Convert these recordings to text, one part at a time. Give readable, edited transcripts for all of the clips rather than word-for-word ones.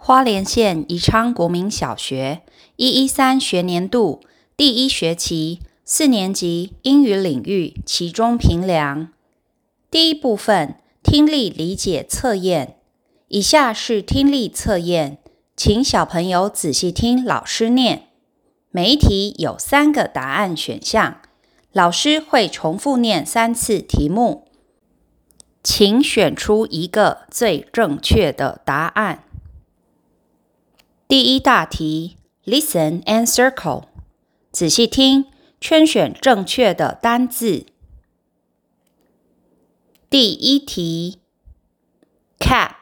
花莲县宜昌国民小学113学年度第1学期4年级英语领域期中评量。第一部分听力理解测验。以下是听力测验，请小朋友仔细听老师念。每一题有3个答案选项，老师会重复念3次题目，请选出一个最正确的答案。第一大题 Listen and circle 仔细听，圈选正确的单字。第一题 Cap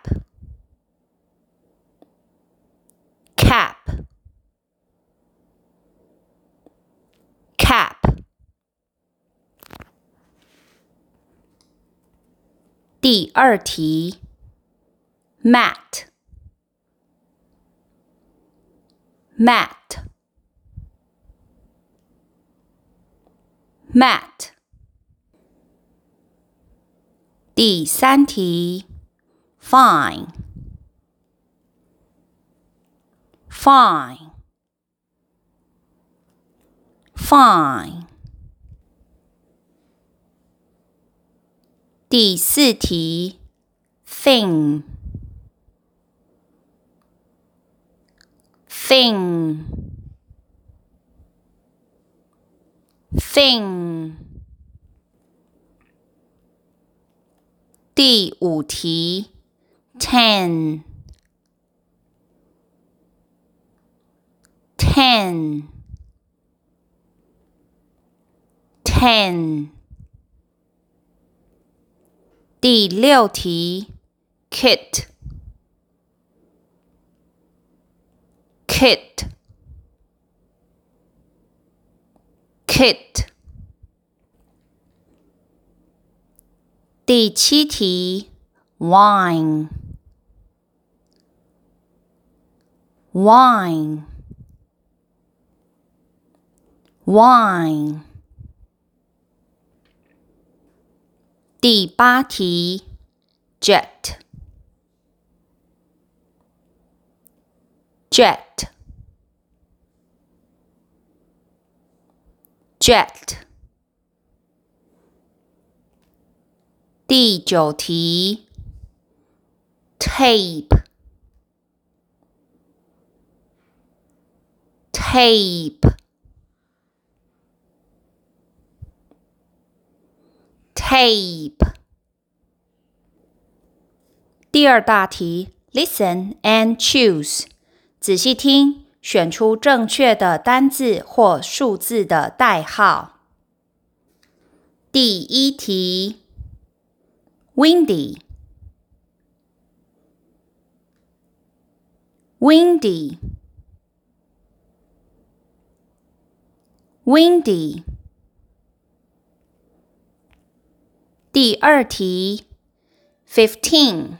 第二题 Mat第三题 Fine第四题 Thing第五题 Ten第六题 Kit第七题 Wine第八题 Jet第九题 Tape第二大题 Listen and choose 仔细听，选出正确的单字或数字的代号。第一题 Windy第二题 15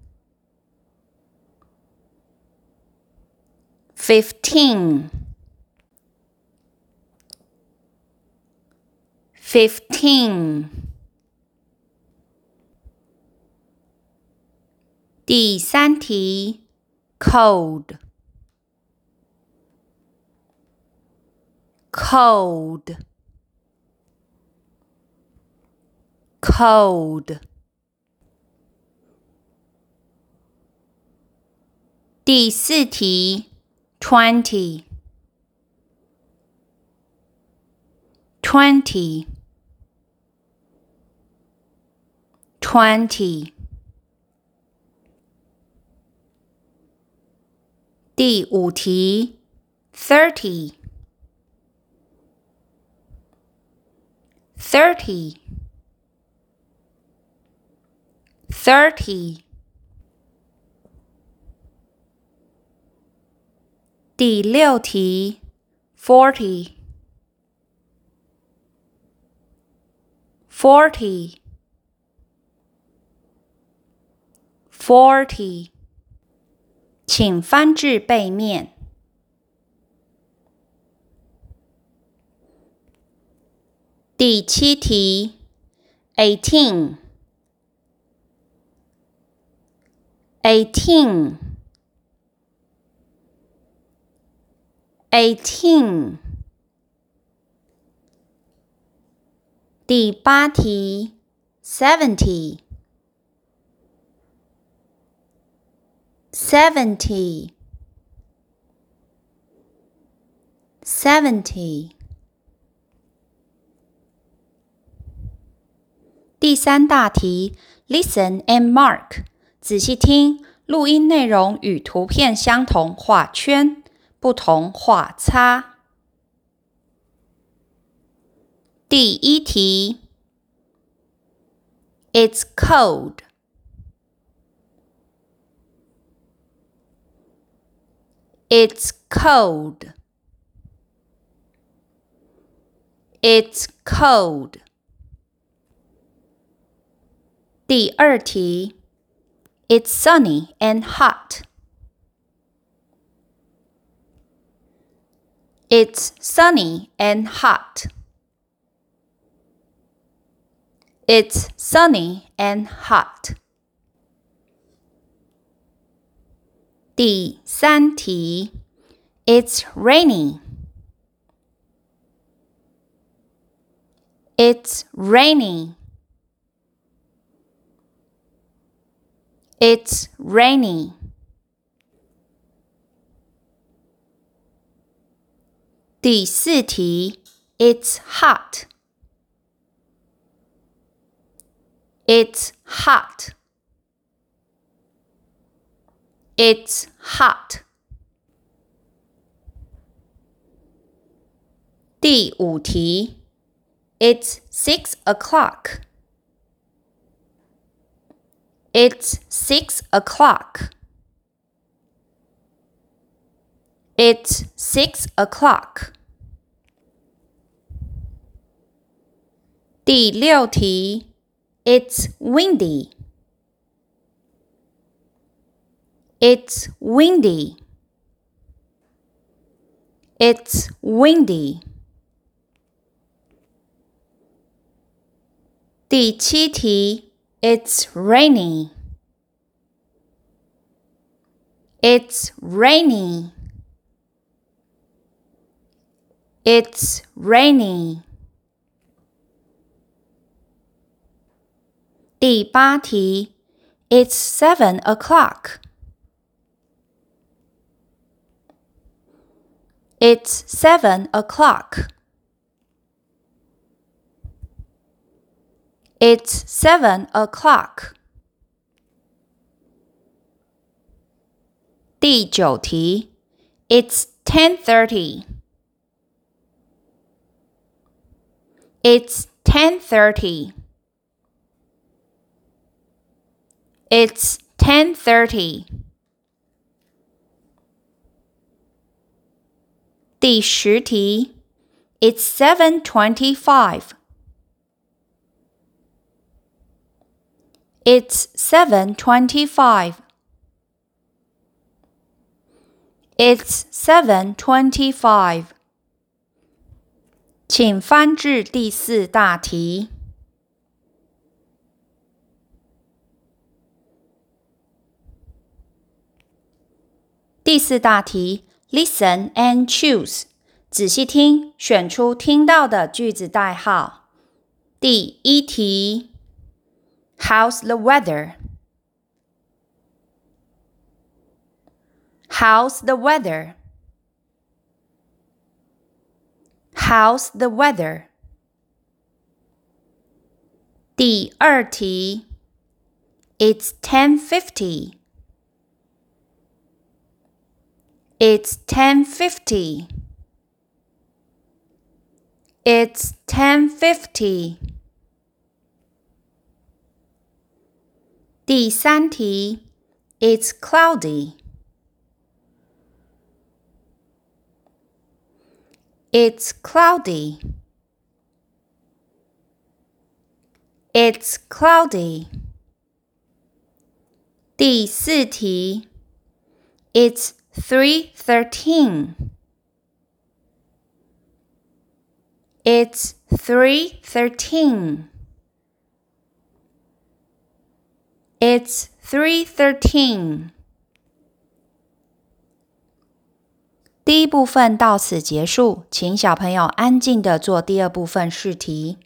第三题 Cold第四题 20第五题 30第六题 40请翻至背面。第七题 18 18. 第8题 70. 70. 70. 第3大题 Listen and mark. 仔细听，录音内容与图片相同画圈，不同画叉。第1题 It's cold. It's cold. It's cold. 第2题 It's sunny and hot. It's sunny and hot. It's sunny and hot. 第3题 It's rainy. It's rainy. It's rainy. 第4题 It's hot. It's hot. It's hot. 第5题 It's 6 o'clock. It's 6 o'clock. It's 6 o'clock. 第6题 It's windy. It's windy. It's windy. 第7题 It's rainy. It's rainy. It's rainy. 第8题 It's 7 o'clock. It's 7 o'clock. It's 7 o'clock. 第9题 It's 10:30. It's 10:30. It's 10:30. 第10题 It's 7:25. It's 7:25. It's 7:25. 请翻至第4大题。第4大题 Listen and choose. 仔细听，选出听到的句子代号。第1题 How's the weather? How's the weather? How's the weather? 第2题 It's 10:50. It's 10:50. It's 10:50. 第3题 It's cloudy. It's cloudy. It's cloudy. 第4题 It's 3:13. It's 3:13. It's 3:13. 第一部分到此结束，请小朋友安静地做第二部分试题。